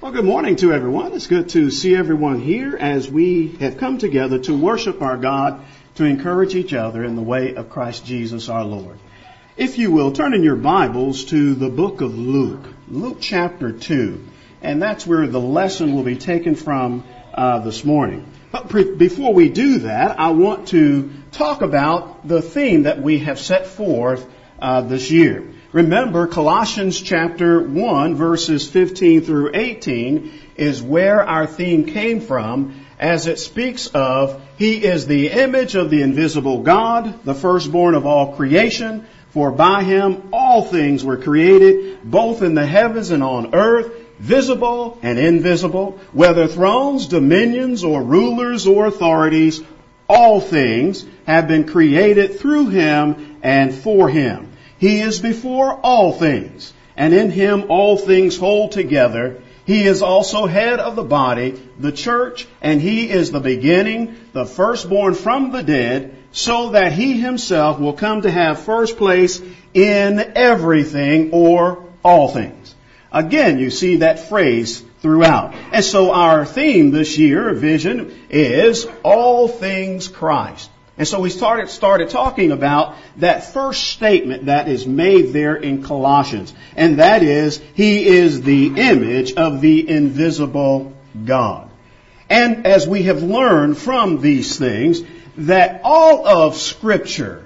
Well, good morning to everyone. It's good to see everyone here as we have come together to worship our God, to encourage each other in the way of Christ Jesus our Lord. If you will, turn in your Bibles to the book of Luke, Luke chapter 2, and that's where the lesson will be taken from this morning. But before we do that, I want to talk about the theme that we have set forth this year. Remember, Colossians chapter 1, verses 15 through 18 is where our theme came from, as it speaks of, He is the image of the invisible God, the firstborn of all creation, for by Him all things were created, both in the heavens and on earth, visible and invisible, whether thrones, dominions, or rulers or authorities, all things have been created through Him and for Him. He is before all things, and in Him all things hold together. He is also head of the body, the church, and He is the beginning, the firstborn from the dead, so that He Himself will come to have first place in everything or all things. Again, you see that phrase throughout. And so our theme this year, Vision, is all things Christ. And so we started talking about that first statement that is made there in Colossians. And that is, He is the image of the invisible God. And as we have learned from these things, that all of Scripture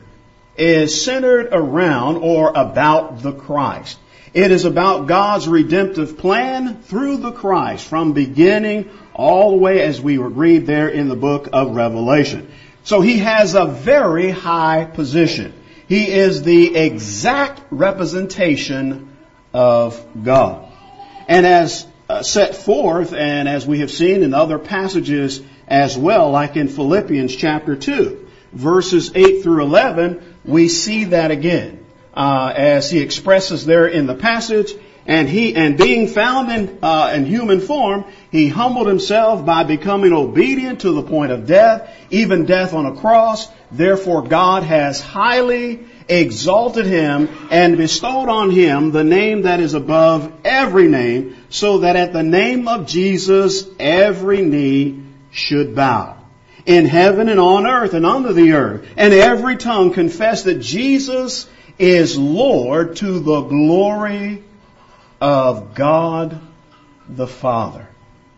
is centered around or about the Christ. It is about God's redemptive plan through the Christ, from beginning all the way as we read there in the book of Revelation. So He has a very high position. He is the exact representation of God. And as set forth, and as we have seen in other passages as well, like in Philippians chapter 2, verses 8 through 11, we see that again. As he expresses there in the passage, and being found in human form, He humbled Himself by becoming obedient to the point of death, even death on a cross. Therefore God has highly exalted Him and bestowed on Him the name that is above every name, so that at the name of Jesus every knee should bow, in heaven and on earth and under the earth, and every tongue confess that Jesus is Lord, to the glory of God the Father.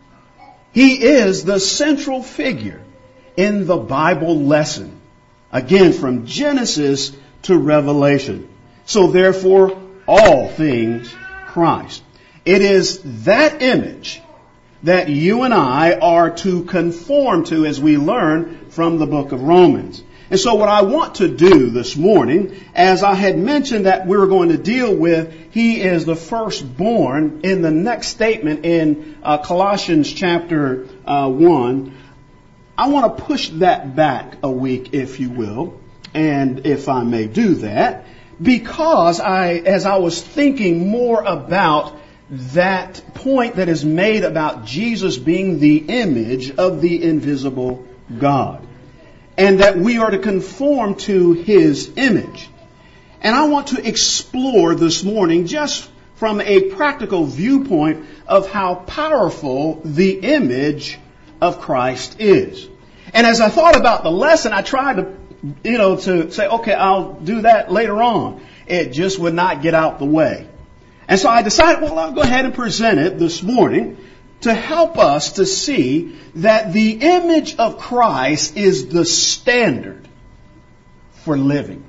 He is the central figure in the Bible lesson. Again, from Genesis to Revelation. So therefore, all things Christ. It is that image that you and I are to conform to, as we learn from the book of Romans. And so what I want to do this morning, as I had mentioned that we were going to deal with, He is the firstborn, in the next statement in Colossians chapter 1, I want to push that back a week, if you will, and if I may do that, because as I was thinking more about that point that is made about Jesus being the image of the invisible God, and that we are to conform to His image. And I want to explore this morning, just from a practical viewpoint, of how powerful the image of Christ is. And as I thought about the lesson, I tried to say, okay, I'll do that later on. It just would not get out the way. And so I decided, well, I'll go ahead and present it this morning to help us to see that the image of Christ is the standard for living.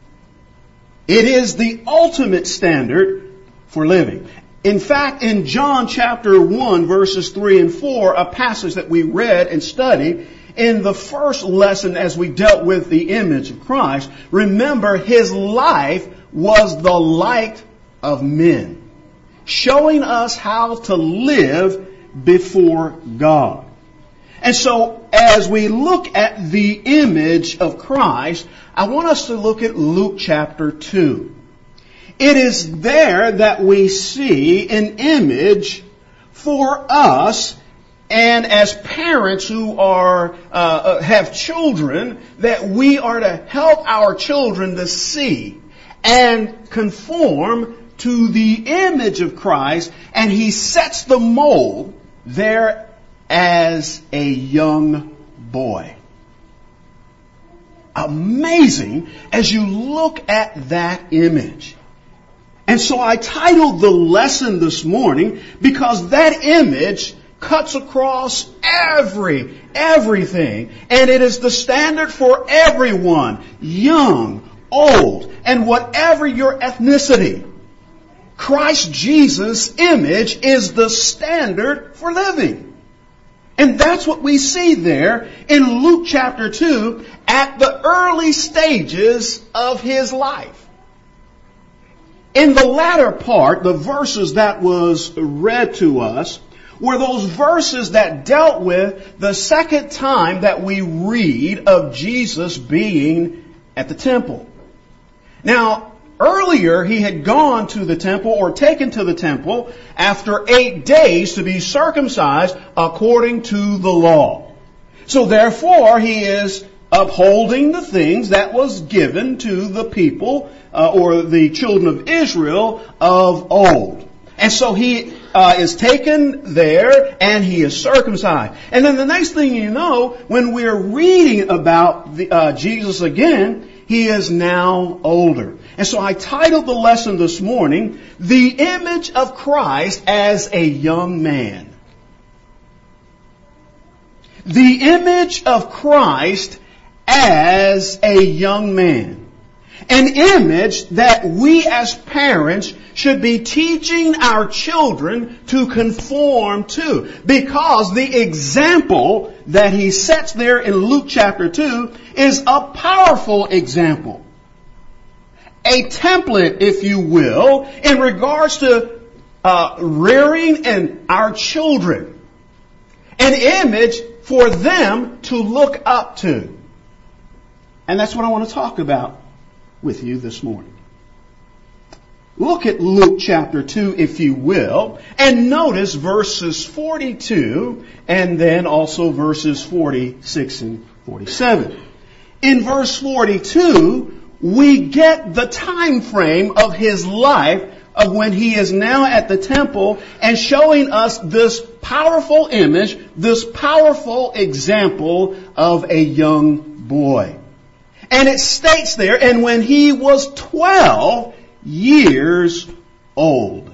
It is the ultimate standard for living. In fact, in John chapter 1, verses 3 and 4, a passage that we read and studied in the first lesson as we dealt with the image of Christ, remember, His life was the light of men, showing us how to live before God. And so, as we look at the image of Christ, I want us to look at Luke chapter 2. It is there that we see an image for us, and as parents who have children, that we are to help our children to see and conform to the image of Christ, and he sets the mold there as a young boy. Amazing as you look at that image. And so I titled the lesson this morning because that image cuts across everything. And it is the standard for everyone, young, old, and whatever your ethnicity. Christ Jesus' image is the standard for living. And that's what we see there in Luke chapter 2 at the early stages of his life. In the latter part, the verses that was read to us were those verses that dealt with the second time that we read of Jesus being at the temple. Now, earlier he had gone to the temple or taken to the temple after 8 days to be circumcised according to the law. So therefore he is upholding the things that was given to the people or the children of Israel of old. And so he is taken there and he is circumcised. And then the next thing you know, when we're reading about Jesus again, he is now older. And so I titled the lesson this morning, The Image of Christ as a Young Man. The image of Christ as a young man. An image that we as parents should be teaching our children to conform to. Because the example that he sets there in Luke chapter 2 is a powerful example. A template, if you will, in regards to rearing and our children. An image for them to look up to. And that's what I want to talk about with you this morning. Look at Luke chapter 2, if you will, and notice verses 42 and then also verses 46 and 47. In verse 42, we get the time frame of his life of when he is now at the temple and showing us this powerful image, this powerful example of a young boy. And it states there, and when he was 12 years old.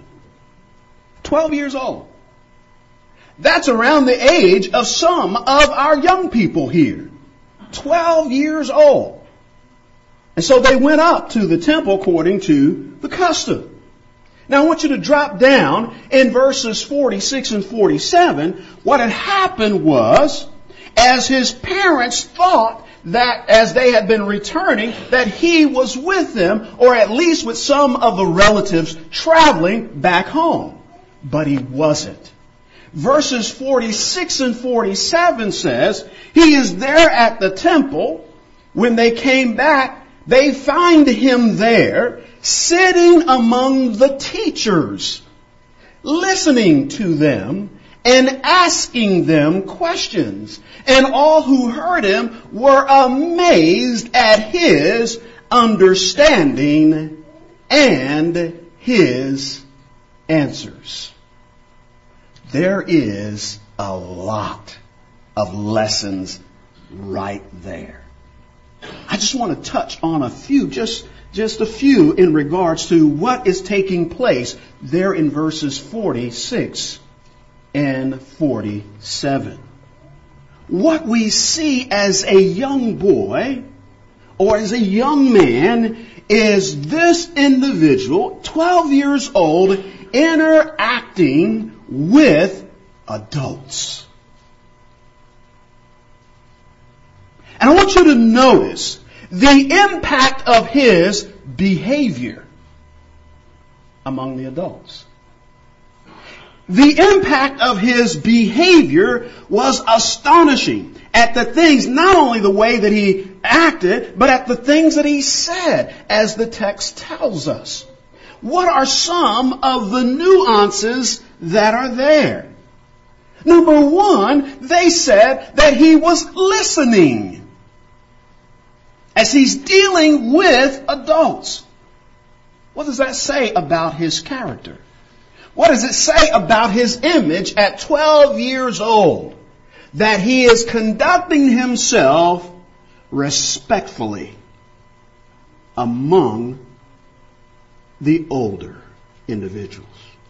12 years old. That's around the age of some of our young people here. 12 years old. And so they went up to the temple according to the custom. Now I want you to drop down in verses 46 and 47. What had happened was, as his parents thought that as they had been returning, that he was with them, or at least with some of the relatives traveling back home. But he wasn't. Verses 46 and 47 says, he is there at the temple. When they came back, they find him there, sitting among the teachers, listening to them, and asking them questions. And all who heard him were amazed at his understanding and his answers. There is a lot of lessons right there. I just want to touch on a few, just a few in regards to what is taking place there in verses 46 and 47. What we see as a young boy or as a young man is this individual, 12 years old, interacting with adults. And I want you to notice the impact of his behavior among the adults. The impact of his behavior was astonishing at the things, not only the way that he acted, but at the things that he said, as the text tells us. What are some of the nuances that are there? Number one, they said that he was listening as he's dealing with adults. What does that say about his character? What does it say about his image at 12 years old? That he is conducting himself respectfully among the older individuals.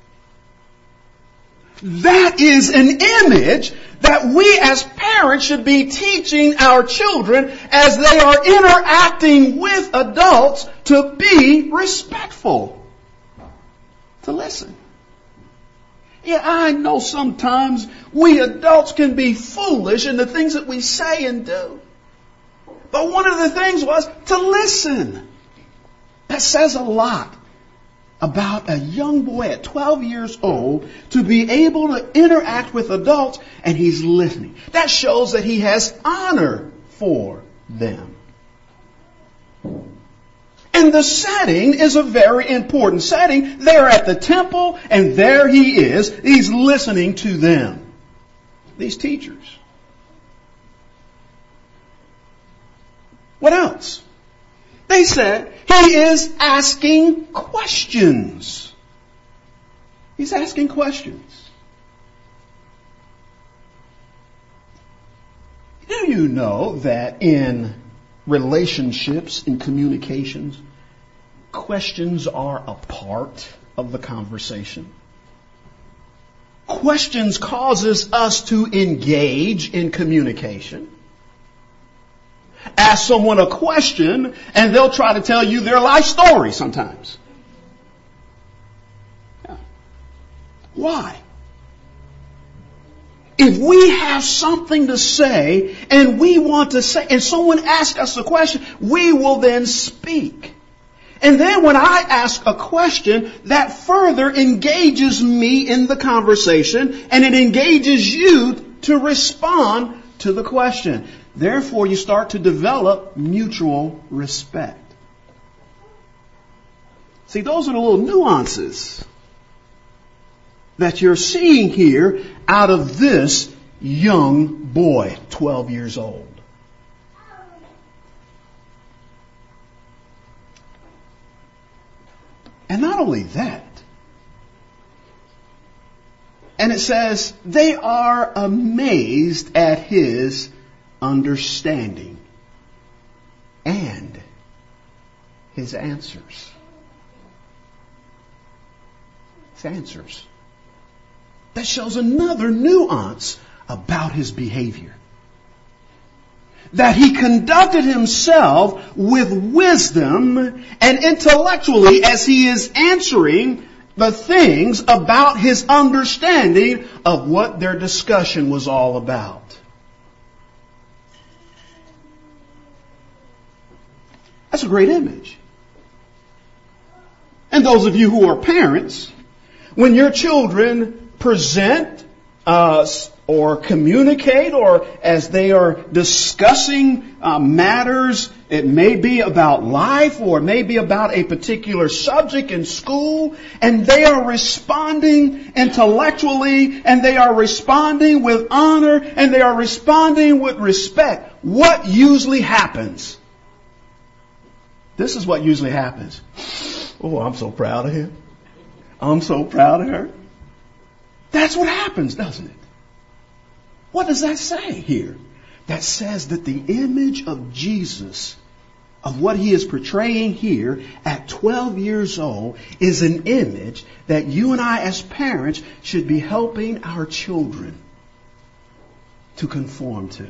That is an image that we as parents should be teaching our children as they are interacting with adults to be respectful, to listen. Yeah, I know sometimes we adults can be foolish in the things that we say and do. But one of the things was to listen. That says a lot about a young boy at 12 years old to be able to interact with adults and he's listening. That shows that he has honor for them. And the setting is a very important setting. They're at the temple and there he is. He's listening to them. These teachers. What else? They said he is asking questions. He's asking questions. Do you know that in relationships, in communications, questions are a part of the conversation? Questions causes us to engage in communication. Ask someone a question and they'll try to tell you their life story sometimes. Yeah. Why? If we have something to say and we want to say, and someone asks us a question, we will then speak. And then when I ask a question, that further engages me in the conversation and it engages you to respond to the question. Therefore, you start to develop mutual respect. See, those are the little nuances that you're seeing here out of this young boy, 12 years old. And not only that, and it says, they are amazed at his understanding and his answers. His answers. That shows another nuance about his behavior. That he conducted himself with wisdom and intellectually as he is answering the things about his understanding of what their discussion was all about. That's a great image. And those of you who are parents, when your children present or communicate or as they are discussing matters, it may be about life or it may be about a particular subject in school, and they are responding intellectually and they are responding with honor and they are responding with respect. What usually happens? This is what usually happens. Oh, I'm so proud of him. I'm so proud of her. That's what happens, doesn't it? What does that say here? That says that the image of Jesus, of what he is portraying here at 12 years old, is an image that you and I as parents should be helping our children to conform to.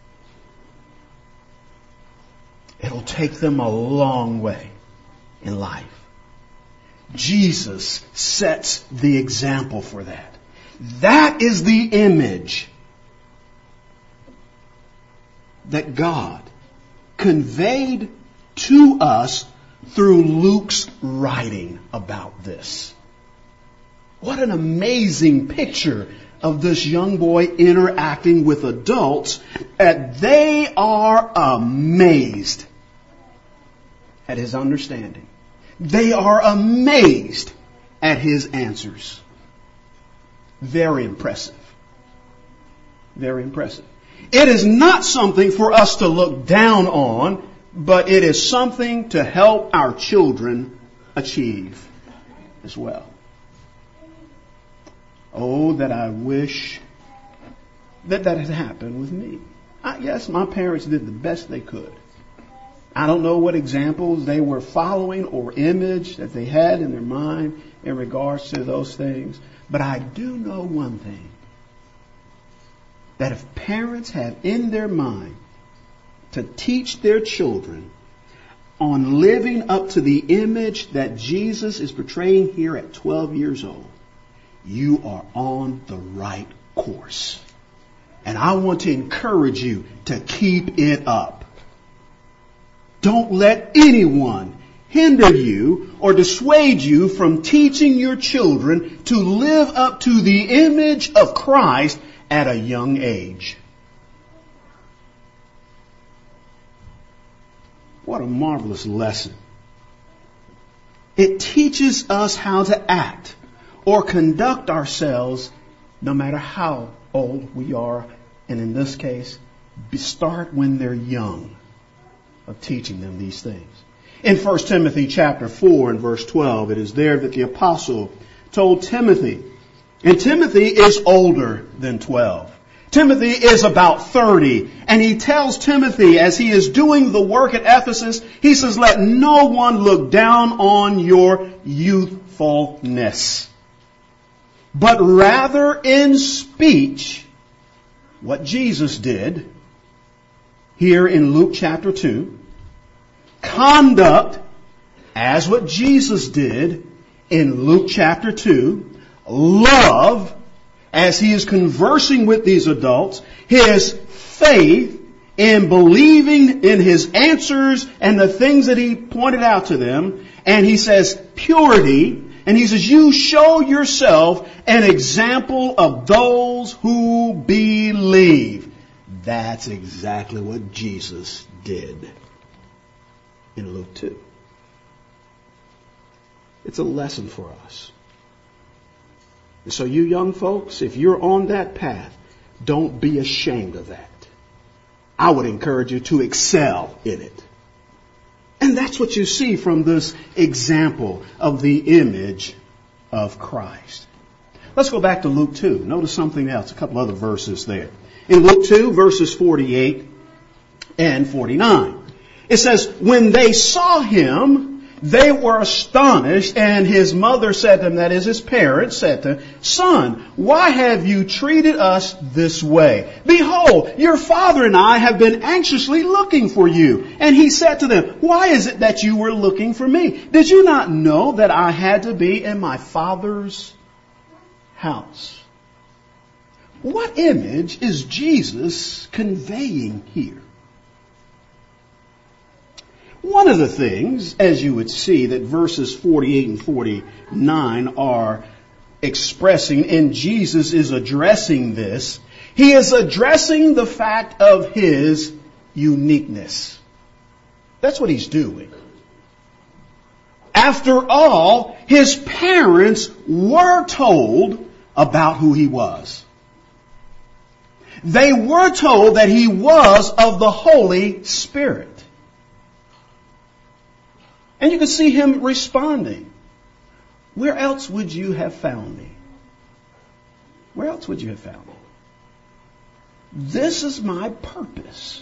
It'll take them a long way in life. Jesus sets the example for that. That is the image that God conveyed to us through Luke's writing about this. What an amazing picture of this young boy interacting with adults, and they are amazed at his understanding. They are amazed at his answers. Very impressive. Very impressive. It is not something for us to look down on, but it is something to help our children achieve as well. Oh, that I wish that had happened with me. Yes, my parents did the best they could. I don't know what examples they were following or image that they had in their mind in regards to those things. But I do know one thing. That if parents have in their mind to teach their children on living up to the image that Jesus is portraying here at 12 years old, you are on the right course. And I want to encourage you to keep it up. Don't let anyone hinder you or dissuade you from teaching your children to live up to the image of Christ at a young age. What a marvelous lesson. It teaches us how to act or conduct ourselves no matter how old we are. And in this case, start when they're young of teaching them these things. In 1 Timothy chapter 4 and verse 12, it is there that the apostle told Timothy, and Timothy is older than 12. Timothy is about 30, and he tells Timothy as he is doing the work at Ephesus, he says, let no one look down on your youthfulness, but rather in speech, what Jesus did here in Luke chapter 2, conduct as what Jesus did in Luke chapter 2, love as he is conversing with these adults, his faith in believing in his answers and the things that he pointed out to them, and he says purity, and he says you show yourself an example of those who believe. That's exactly what Jesus did in Luke 2. It's a lesson for us. And so you young folks, if you're on that path, don't be ashamed of that. I would encourage you to excel in it. And that's what you see from this example of the image of Christ. Let's go back to Luke 2. Notice something else, a couple other verses there. In Luke 2, verses 48 and 49. It says, when they saw him, they were astonished, and his mother said to him, that is his parents, said to him, son, why have you treated us this way? Behold, your father and I have been anxiously looking for you. And he said to them, why is it that you were looking for me? Did you not know that I had to be in my father's house? What image is Jesus conveying here? One of the things, as you would see, that verses 48 and 49 are expressing, and Jesus is addressing this, he is addressing the fact of his uniqueness. That's what he's doing. After all, his parents were told about who he was. They were told that he was of the Holy Spirit. And you can see him responding. Where else would you have found me? Where else would you have found me? This is my purpose.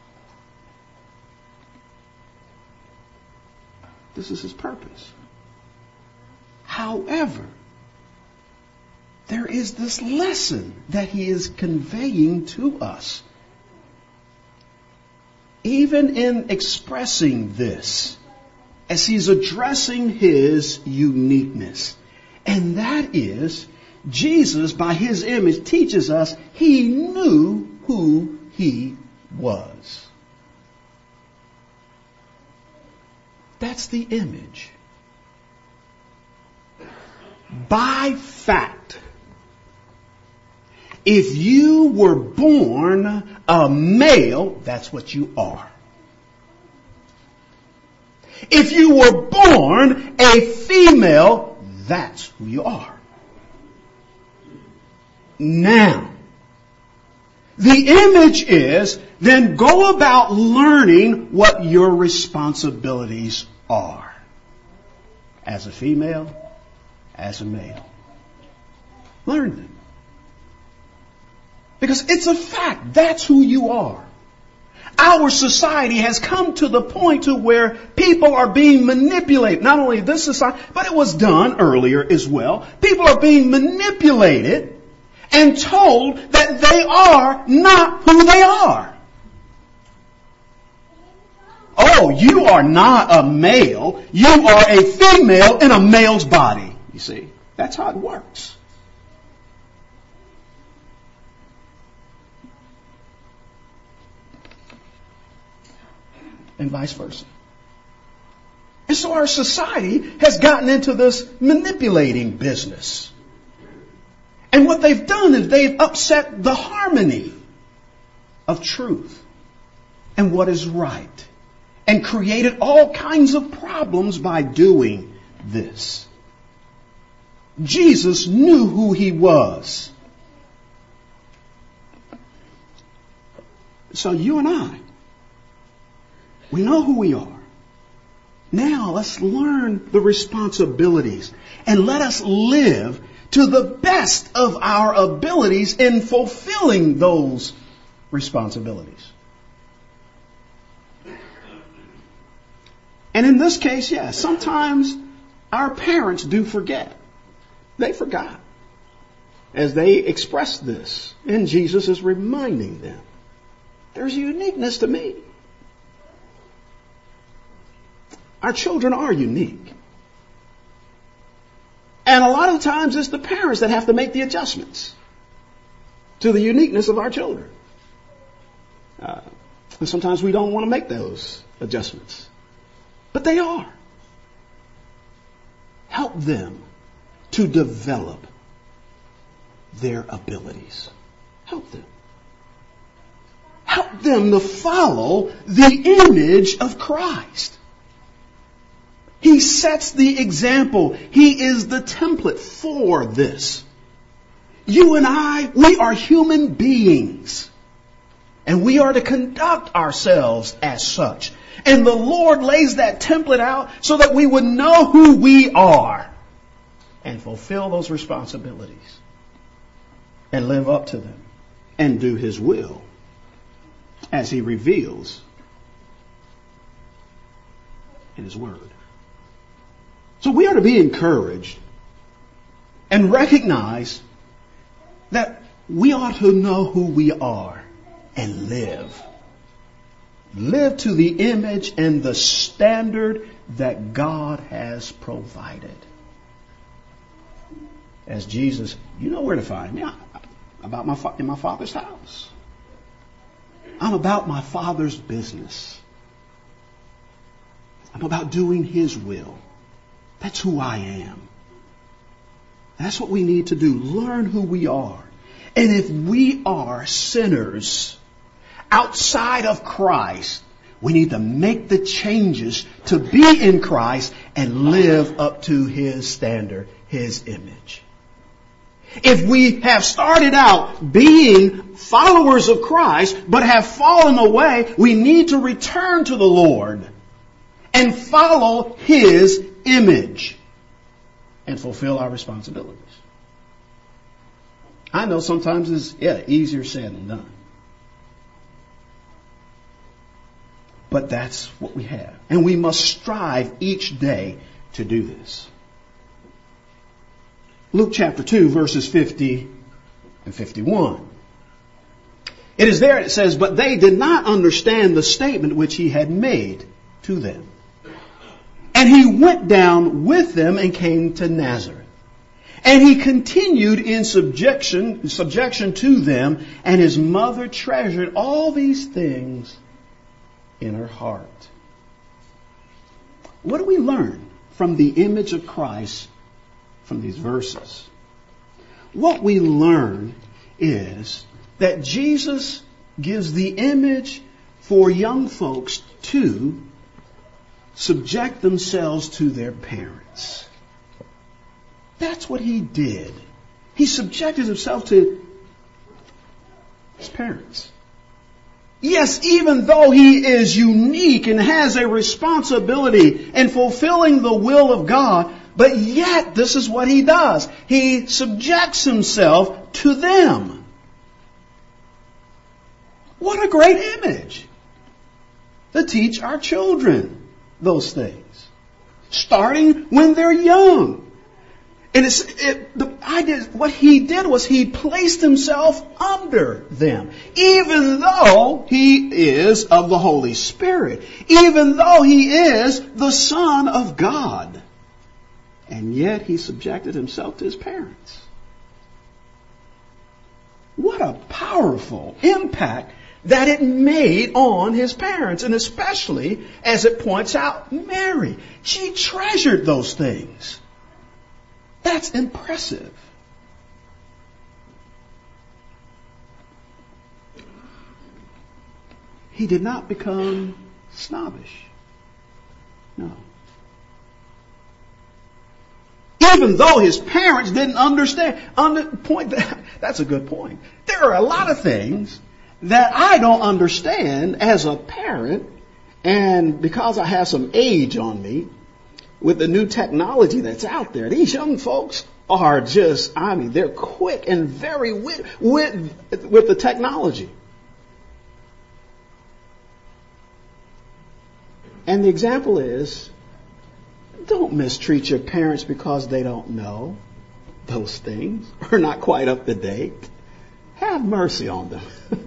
This is his purpose. However, there is this lesson that he is conveying to us. Even in expressing this, as he's addressing his uniqueness. And that is, Jesus, by his image, teaches us he knew who he was. That's the image. By fact, if you were born a male, that's what you are. If you were born a female, that's who you are. Now, the image is, then go about learning what your responsibilities are. as a female, as a male. Learn them. Because it's a fact. That's who you are. Our society has come to the point to where people are being manipulated. Not only this society, but it was done earlier as well. People are being manipulated and told that they are not who they are. Oh, you are not a male. You are a female in a male's body. You see, that's how it works. And vice versa. And so our society has gotten into this manipulating business. And what they've done is they've upset the harmony of truth and what is right, and created all kinds of problems by doing this. Jesus knew who he was. So you and I, we know who we are. Now let's learn the responsibilities and let us live to the best of our abilities in fulfilling those responsibilities. And in this case, yes, sometimes our parents do forget. They forgot as they express this. And Jesus is reminding them, there's a uniqueness to me. Our children are unique. And a lot of times it's the parents that have to make the adjustments to the uniqueness of our children. And sometimes we don't want to make those adjustments. But they are. Help them to develop their abilities. Help them. Help them to follow the image of Christ. He sets the example. He is the template for this. You and I, we are human beings. And we are to conduct ourselves as such. And the Lord lays that template out so that we would know who we are and fulfill those responsibilities and live up to them and do His will as He reveals in His Word. So we are to be encouraged and recognize that we ought to know who we are and live. Live to the image and the standard that God has provided. As Jesus, you know where to find me. I'm in my Father's house. I'm about my Father's business. I'm about doing His will. That's who I am. That's what we need to do. Learn who we are. And if we are sinners outside of Christ, we need to make the changes to be in Christ and live up to His standard, His image. If we have started out being followers of Christ but have fallen away, we need to return to the Lord and follow His image and fulfill our responsibilities. I know sometimes it's easier said than done. But that's what we have. And we must strive each day to do this. Luke chapter 2, verses 50 and 51. It is there it says, but they did not understand the statement which He had made to them. And He went down with them and came to Nazareth. And He continued in subjection to them, and His mother treasured all these things in her heart. What do we learn from the image of Christ from these verses? What we learn is that Jesus gives the image for young folks to subject themselves to their parents. That's what He did. He subjected Himself to His parents. Yes, even though he is unique and has a responsibility in fulfilling the will of God, but yet this is what he does. He subjects himself to them. What a great image to teach our children those things, starting when they're young. And the idea, what he did was he placed himself under them. Even though he is of the Holy Spirit. Even though he is the Son of God. And yet he subjected himself to his parents. What a powerful impact that it made on his parents. And especially, as it points out, Mary. She treasured those things. That's impressive. He did not become snobbish. No. Even though his parents didn't understand. That's a good point. There are a lot of things that I don't understand as a parent, and because I have some age on me, with the new technology that's out there, these young folks are just, they're quick and very with the technology. And the example is, don't mistreat your parents because they don't know those things or not quite up to date. Have mercy on them.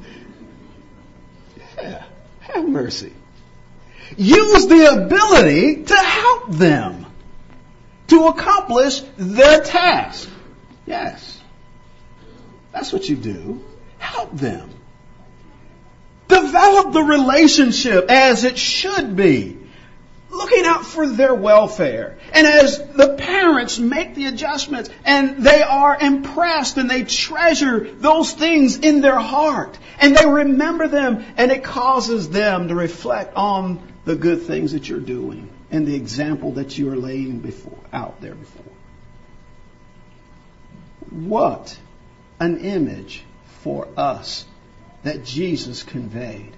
Yeah, have mercy. Use the ability to help them to accomplish their task. Yes. That's what you do. Help them. Develop the relationship as it should be. Looking out for their welfare. And as the parents make the adjustments and they are impressed and they treasure those things in their heart and they remember them, and it causes them to reflect on the good things that you're doing and the example that you're laying out there before. What an image for us that Jesus conveyed.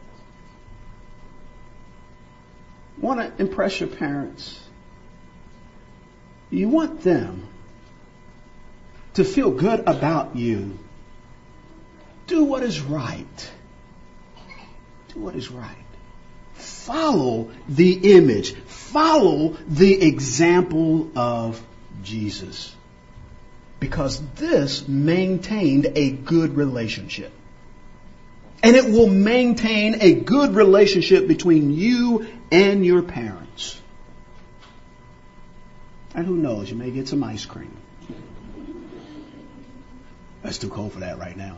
Want to impress your parents? You want them to feel good about you. Do what is right. Do what is right. Follow the image. Follow the example of Jesus. Because this maintained a good relationship. And it will maintain a good relationship between you and your parents. And who knows, you may get some ice cream. That's too cold for that right now.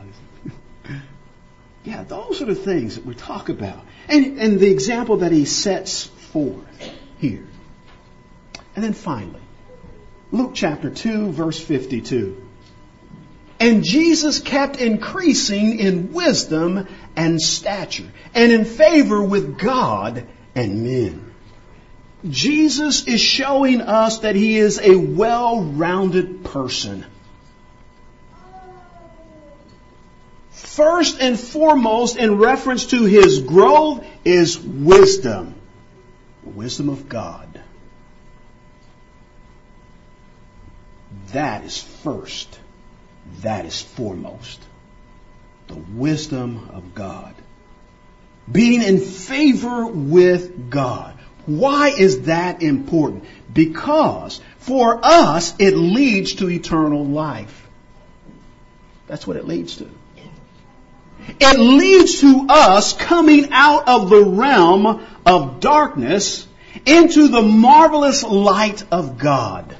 Yeah, those are the things that we talk about. And the example that he sets forth here. And then finally, Luke chapter 2, verse 52. And Jesus kept increasing in wisdom and stature, and in favor with God and men. Jesus is showing us that he is a well-rounded person. First and foremost, in reference to his growth, is wisdom. The wisdom of God. That is first. That is foremost. The wisdom of God. Being in favor with God. Why is that important? Because for us, it leads to eternal life. That's what it leads to. It leads to us coming out of the realm of darkness into the marvelous light of God.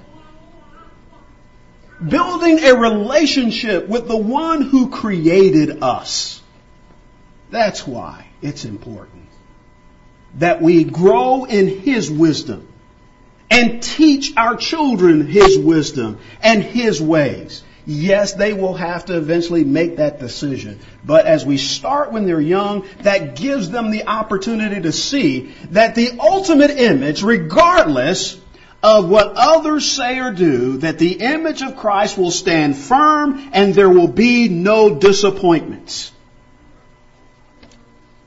Building a relationship with the one who created us. That's why it's important that we grow in his wisdom and teach our children his wisdom and his ways. Yes, they will have to eventually make that decision. But as we start when they're young, that gives them the opportunity to see that the ultimate image, regardless of what others say or do, that the image of Christ will stand firm and there will be no disappointments.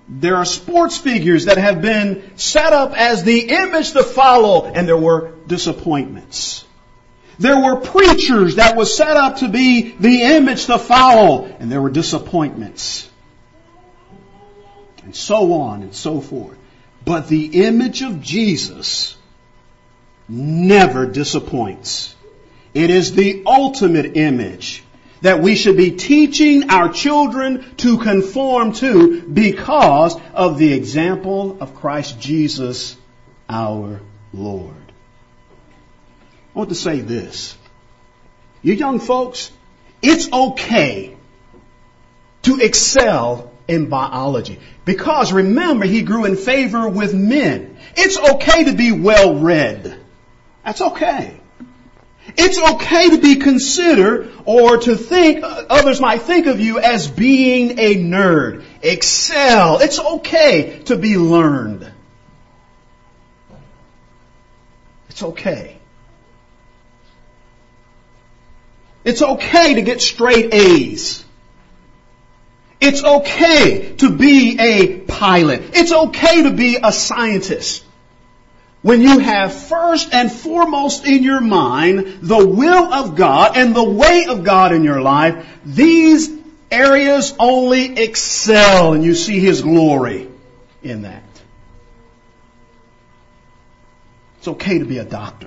There are sports figures that have been set up as the image to follow, and there were disappointments. There were preachers that was set up to be the image to follow, and there were disappointments. And so on and so forth. But the image of Jesus never disappoints. It is the ultimate image that we should be teaching our children to conform to because of the example of Christ Jesus our Lord. I want to say this. You young folks, it's okay to excel in biology. Because remember, he grew in favor with men. It's okay to be well read. That's okay. It's okay to be considered or to think, others might think of you as being a nerd. Excel. It's okay to be learned. It's okay. It's okay to get straight A's. It's okay to be a pilot. It's okay to be a scientist. When you have first and foremost in your mind the will of God and the way of God in your life, these areas only excel and you see His glory in that. It's okay to be a doctor.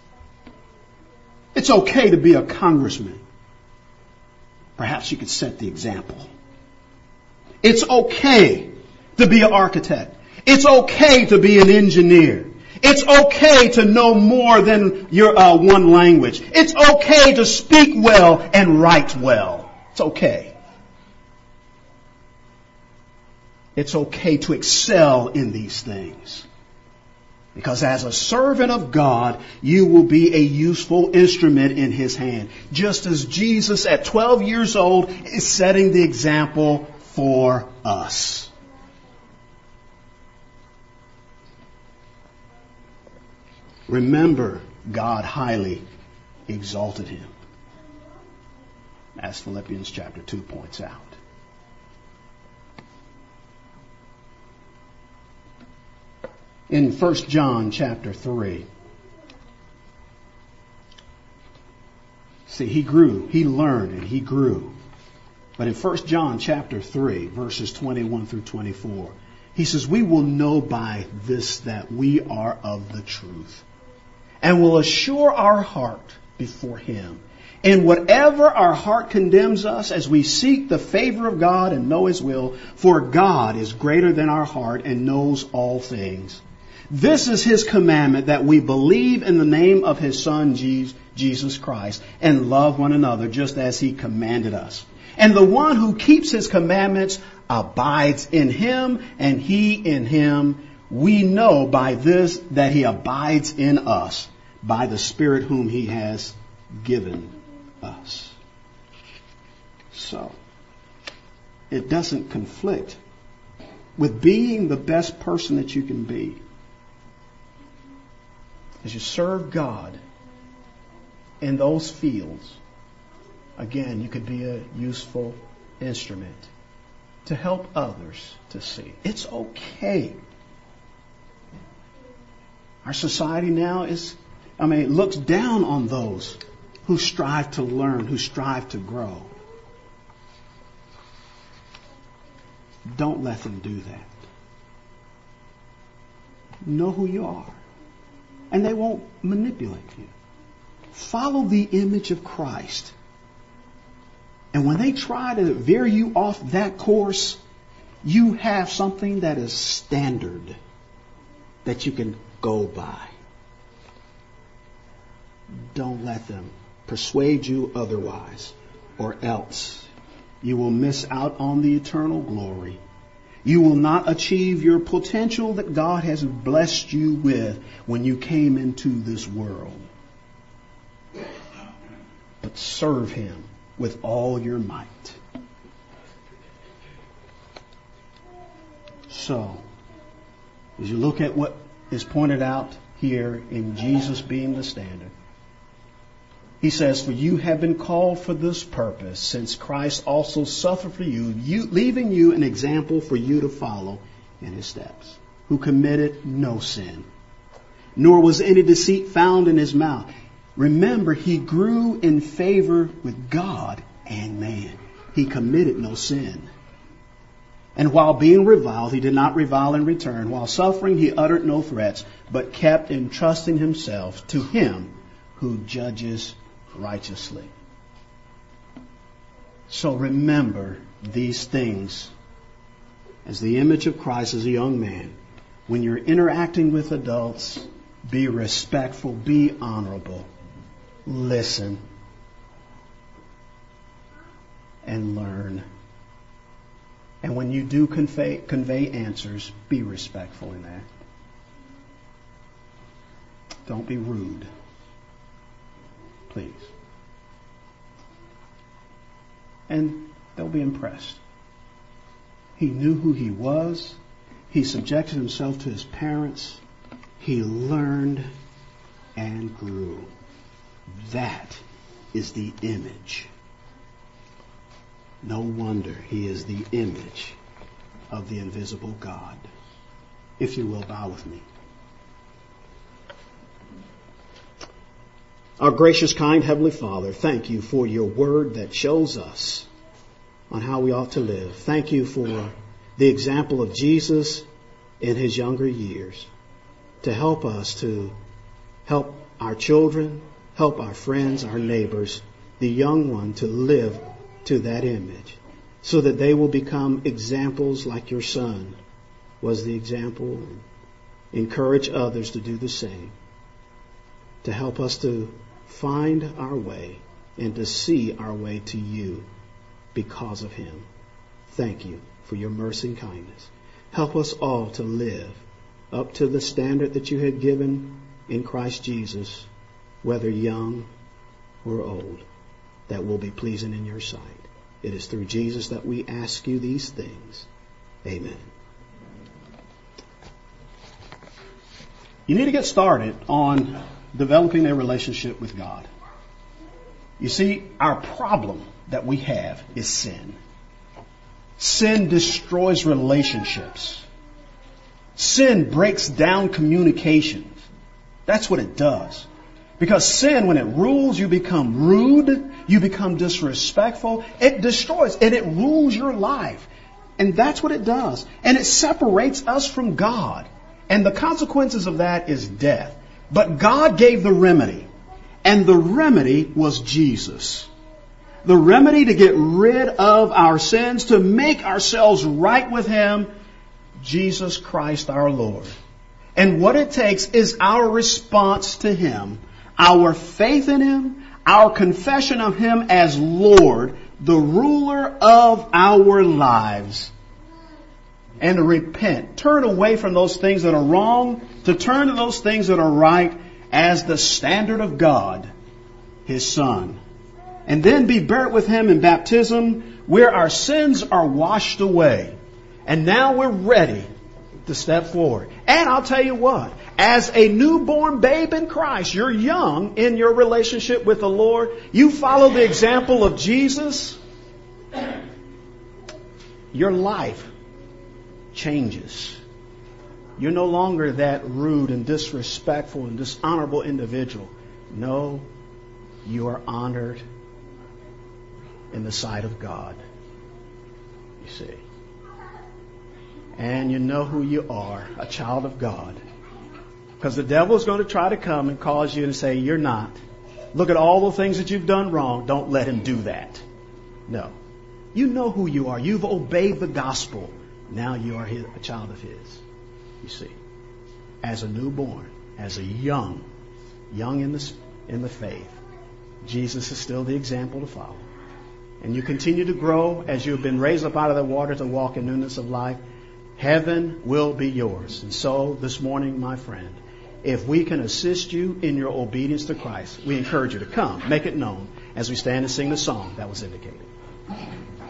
It's okay to be a congressman. Perhaps you could set the example. It's okay to be an architect. It's okay to be an engineer. It's okay to know more than your one language. It's okay to speak well and write well. It's okay. It's okay to excel in these things. Because as a servant of God, you will be a useful instrument in His hand. Just as Jesus at 12 years old is setting the example for us. Remember, God highly exalted Him, as Philippians chapter 2 points out. In 1 John chapter 3, see, he grew, he learned, and he grew. But in 1 John chapter 3, verses 21 through 24, he says, we will know by this that we are of the truth, and will assure our heart before Him. In whatever our heart condemns us as we seek the favor of God and know His will, for God is greater than our heart and knows all things. This is His commandment, that we believe in the name of His Son, Jesus Christ, and love one another just as He commanded us. And the one who keeps His commandments abides in Him, and He in him. We know by this that He abides in us, by the Spirit whom He has given us. So, it doesn't conflict with being the best person that you can be. As you serve God in those fields, again, you could be a useful instrument to help others to see. It's okay. Our society now looks down on those who strive to learn, who strive to grow. Don't let them do that. Know who you are. And they won't manipulate you. Follow the image of Christ. And when they try to veer you off that course, you have something that is standard that you can go by. Don't let them persuade you otherwise, or else you will miss out on the eternal glory. You will not achieve your potential that God has blessed you with when you came into this world. But serve Him with all your might. So, as you look at what is pointed out here in Jesus being the standard, He says, for you have been called for this purpose, since Christ also suffered for you, leaving you an example for you to follow in his steps, who committed no sin, nor was any deceit found in his mouth. Remember, he grew in favor with God and man. He committed no sin. And while being reviled, he did not revile in return. While suffering, he uttered no threats, but kept entrusting himself to him who judges righteously. So remember these things as the image of Christ as a young man. When you're interacting with adults, be respectful, be honorable, listen, and learn. And when you do convey answers, be respectful in that. Don't be rude. Please. And they'll be impressed. He knew who he was. He subjected himself to his parents. He learned and grew. That is the image. No wonder he is the image of the invisible God. If you will, bow with me. Our gracious, kind Heavenly Father, thank you for your word that shows us on how we ought to live. Thank you for the example of Jesus in his younger years to help us to help our children, help our friends, our neighbors, the young one to live to that image so that they will become examples like your son was the example, and encourage others to do the same, to help us to find our way and to see our way to you because of him. Thank you for your mercy and kindness. Help us all to live up to the standard that you had given in Christ Jesus, whether young or old, that will be pleasing in your sight. It is through Jesus that we ask you these things. Amen. You need to get started on developing a relationship with God. You see, our problem that we have is sin. Sin destroys relationships. Sin breaks down communications. That's what it does. Because sin, when it rules, you become rude, you become disrespectful. It destroys and it rules your life. And that's what it does. And it separates us from God. And the consequences of that is death. But God gave the remedy. And the remedy was Jesus. The remedy to get rid of our sins, to make ourselves right with him, Jesus Christ our Lord. And what it takes is our response to him, our faith in him, our confession of him as Lord, the ruler of our lives. And to repent, turn away from those things that are wrong, to turn to those things that are right as the standard of God, his Son. And then be buried with him in baptism, where our sins are washed away. And now we're ready to step forward. And I'll tell you what, as a newborn babe in Christ, you're young in your relationship with the Lord. You follow the example of Jesus. Your life changes. You're no longer that rude and disrespectful and dishonorable individual. No, you are honored in the sight of God. You see. And you know who you are, a child of God. Because the devil is going to try to come and cause you to say, you're not. Look at all the things that you've done wrong. Don't let him do that. No. You know who you are. You've obeyed the gospel. Now you are a child of his. You see. As a newborn, as a young in the faith, Jesus is still the example to follow. And you continue to grow as you have been raised up out of the water to walk in newness of life. Heaven will be yours. And so this morning, my friend, if we can assist you in your obedience to Christ, we encourage you to come, make it known as we stand and sing the song that was indicated.